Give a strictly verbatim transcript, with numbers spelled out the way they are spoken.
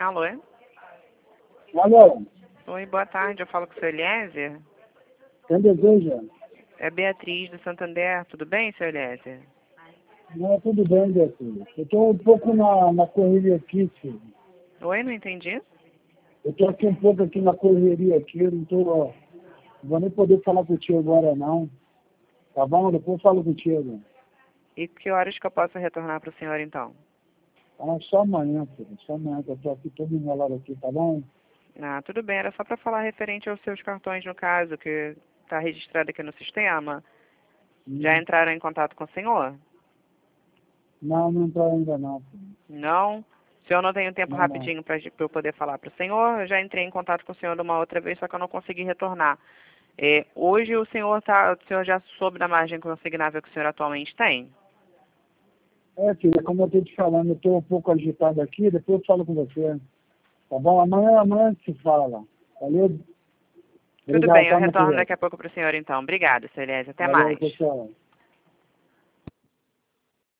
Alô? Alô? Oi, boa tarde. Eu falo com o seu Eliezer. Quem deseja? É Beatriz do Santander. Tudo bem, seu Eliezer? Não, tudo bem, Beatriz. Eu estou um pouco na, na correria aqui, filho. Oi, não entendi. Eu estou aqui um pouco aqui na correria aqui, eu não tô, não vou nem poder falar contigo agora não. Tá bom? Depois eu falo contigo. E que horas que eu posso retornar para o senhor, então? Ah, só amanhã, filho. Só amanhã que eu estou aqui todo enrolado aqui, tá bom? Ah, tudo bem. Era só para falar referente aos seus cartões, no caso, que está registrado aqui no sistema. Já Hum. entraram em contato com o senhor? Não, não entrou ainda não, filho. Não? O senhor não tem um tempo Não, não. rapidinho para eu poder falar para o senhor? Eu já entrei em contato com o senhor uma outra vez, só que eu não consegui retornar. É, hoje o senhor, tá, o senhor já soube da margem consignável que o senhor atualmente tem? É, filha, como eu estou te falando, eu estou um pouco agitado aqui, depois eu falo com você. Tá bom? Amanhã, amanhã a gente se fala. Valeu? Tudo Obrigado, bem, eu tá, meu retorno querido? daqui a pouco para o senhor então. Obrigada, seu Eliezer. Até Valeu, mais. pessoal.